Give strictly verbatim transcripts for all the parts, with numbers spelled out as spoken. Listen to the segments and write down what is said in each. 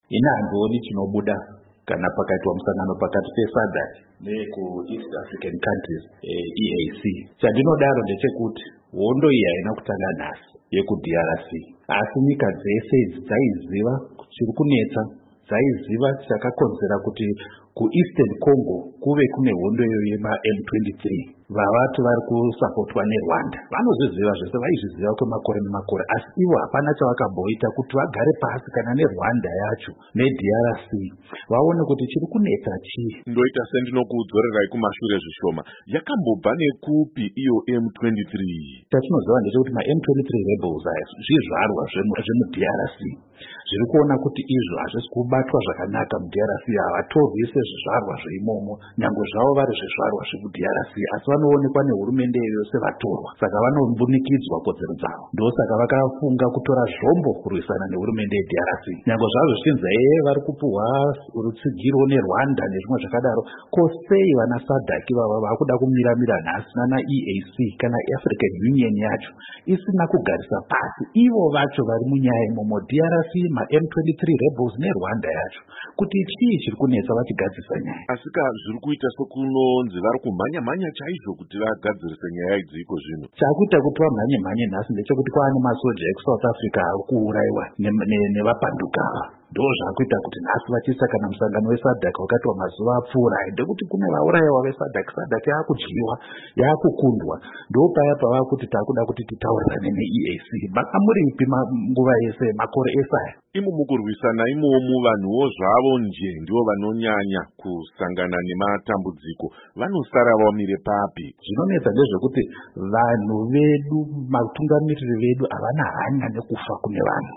ina handoni chinobuda kana pakaitwa musangano pakati pesadc neku-east african countries e A C. Chandinodaro ndechekuti hondo iyi haina kutanga nhasi yeku-D R C, asi nyika dzese idzi dzaiziva chiri kunetsa, dzaiziva chakakonzera kuti ku-Eastern Congo kuve kune hondo iyo yema-M twenty-three vavati vari kusapotwa neRwanda. Vanozviziva zvese, vaizviziva kwemakore nemakore, asi ivo hapana chavakamboita kuti vagare pasi kana neRwanda yacho ne-D R C vaone kuti chiri kunetsa chii. Ndoita sendinokuudzorerai kumashure zvishoma, yakambobva nekupi iyo M twenty-three? Chatinoziva ndechekuti ma-M twenty-three rebels aya zvizvarwa zvemu-D R C zviri kuona kuti izvo hazvisi kubatwa zvakanaka mu-D R C, havatorwi sezvizvarwa zveimomo, nyangwe zvavo vari zvizvarwa zvemu-D R C, asi vanoonekwa nehurumende yose vatorwa, saka vanombunikidzwa kodzero dzavo. Ndosaka vakafunga kutora zvombo kurwisana nehurumende ye-D R C, nyangwe zvavo zvichinzi ee vari kupuhwa rutsigiro neRwanda nezvimwe zvakadaro. Ko sei vana SADC vava vakuda kumira-mira nhasi nana E A C kana African Union yacho isina kugarisa pasi ivo vacho vari munyaya imomo, D R C, ma-M twenty-three rebels neRwanda yacho, kuti chii chiri kunetsa vachigadzisa nyaya. Asika zviri kuita sokunonzi vari kumhanya-mhanya chaizvo kuti vagadzirise nyaya idziko zvino. Chakuita kuti vamhanye-mhanye nhasi ndechekuti kwaane masoja eku-South Africa ari kuurayiwa nevapanduka ava. Ndo zvakuita kuti nhasi vachiisa kana musangano weSADC wakatiwa mazuva apfuura ndekuti kune vaurayiwa veSADC, SADC yaakudyiwa, yaakukundwa. Ndo paya pava kuti takuda kuti titaurirane ne-E A C. Makamuripi nguva yese makore ese aya? Imo mukurwisana imomu vanhuwo zvavo nje ndivo vanonyanya kusangana nematambudziko, vanosara vamire papi? Zvinonetsa ndezvekuti vanhu vedu, matungamiriri vedu havana hanya nekufa kune vanhu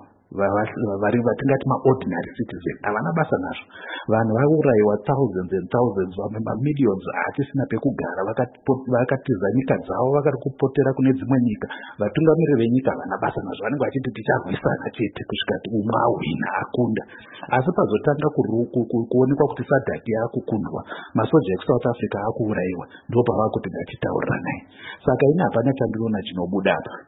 vari vatingati ma-ordinary citizen, havana basa nazvo. Vanhu vaurayiwa thousands and thousands, vamwe mamillions hatisina pekugara, vakatiza nyika dzavo vakari kupotera kune dzimwe nyika. Vatungamiriri venyika havana basa nazvo, vanenge vachiti ticharwisana chete kusvika umwe ahwina akunda. Asi pazotanga kuonekwa kuti SADC yaakukundwa, masoja eku-South Africa akuurayiwa, ndo pava kuti ngatitauriranayi. Saka ine hapana chandinoona chinobuda apa.